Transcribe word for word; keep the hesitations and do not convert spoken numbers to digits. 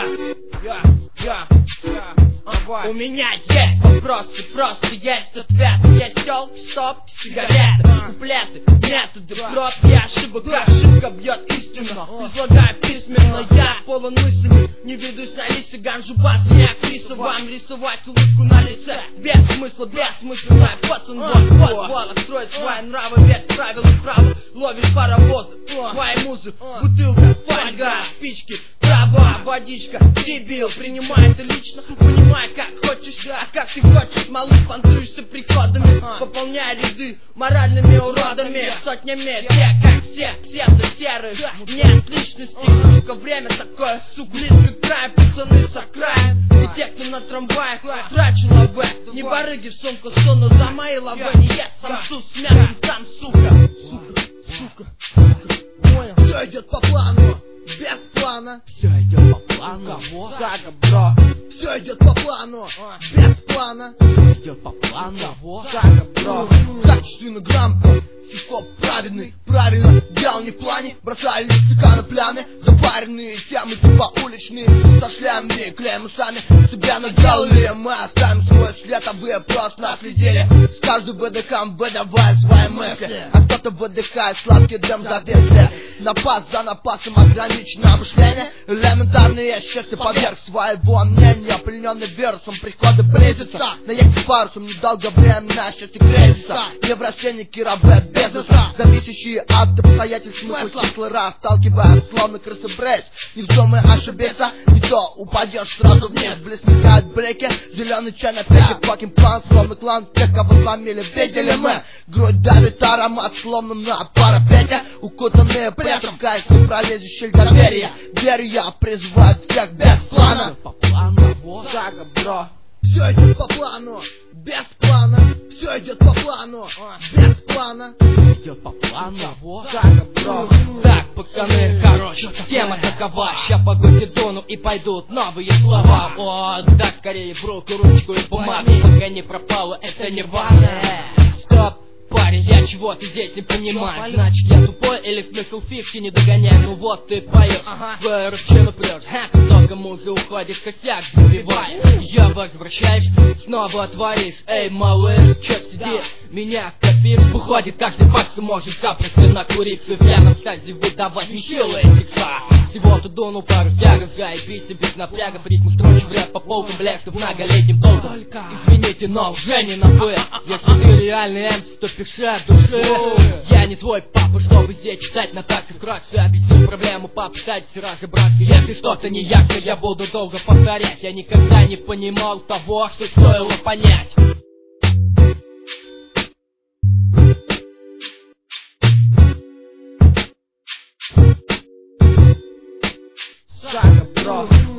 я, я, я. У меня есть вопросы, просто есть ответ. Есть телки, стоп, сигареты, куплеты, методы проб и ошибок. Ошибка бьет истину, излагаю письменно. Я полон мыслями, не ведусь на листе. Ганжу бас, не актриса. Вам рисовать улыбку на лице без смысла, бессмысленная. Пацан, вот, вот, вот, строит свои нравы без правил и права. Ловишь паровозы, твои музы, бутылка, фольга, спички, трава, водичка. Дебил, принимай это лично, понимай, как хочешь, а как ты хочешь. Малыш, понтуешься приходами, пополняя ряды моральными уродами. Сотнями, все как все, псевдо-серые. Нет личности, сука, время такое, сука. Близко к краю, пацаны с окраин. И те, кто на трамваях, трачу лаве. Не барыги в сумку суну за мои лавы. Не ест самсу с мясом, сам, сука. Сука, сука, сука, понял? Все идет по плану, без плана. Все идет по плану, Сага, бро. Все идет по плану, без плана. Все идет по плану, Сага, бро. Качественный грамм, хип-хоп праведный, правильно делал не в плане. Бросали стаканы пляны, запаренные темы типа уличные. Со шлями, клеем усами, себя наделали. Мы оставим свой след, а вы просто наследили. С каждым ВДК выдавая свои мысли. А кто-то выдыхает сладкий дым за везде. Напас за напасом, ограниченное мышление. Элементарные счастья поверх своего мнения. Плененный вирусом приходы близится. На яхте парусом недолго времена счастье кризиса. Неврастенники, рабы бизнеса, зависящие от обстоятельств смысла кислора, сталкивая словно крысы брейс. Не вздумай ошибиться, не то упадешь сразу вниз. Блесникают блики, зеленый чай на пеке. Факин план, словно клан тех, кого сломили, видели мы. Грудь давит аромат, словно на парапете. Укутанные плетом, кайф, не пролезешь щель доверия. Верю я, призывать всех без плана. По плану, Сага, бро. Все идет по плану, без плана. Все идет по плану, без плана. Идет по плану, Сага, бро. Так, пацаны, короче, тема такова. Ща погоди дону и пойдут новые слова. О, да, скорее в руку, ручку и бумагу. Пока не пропало, это не важно. Стоп, парень, я чего-то здесь не понимаю. Значит, я тупой или смысл фишки не догоняю. Ну вот ты поешь, в ручину прешь. Только музы уходит, косяк забивай. Я возвращаюсь, снова творишь. Эй, малыш, чё сидишь? Меня копишь, выходит, каждый пакс может запросто накуриться. В пьяном стазе выдавать нехилые текста. Всего-то дунул пару тягов, заебись без напрягов. Ритм строчь в рэп по полкам, блеск многолетним долгом. Извините, но уже не на вы. Если ты реальный эмси, то пиши от души. Я не твой папа, чтобы здесь читать на такси вкратце. Объясню проблему, попытайтесь разобраться. Если что-то не ясно, я буду долго повторять. Я никогда не понимал того, что стоило понять. Сага, бро.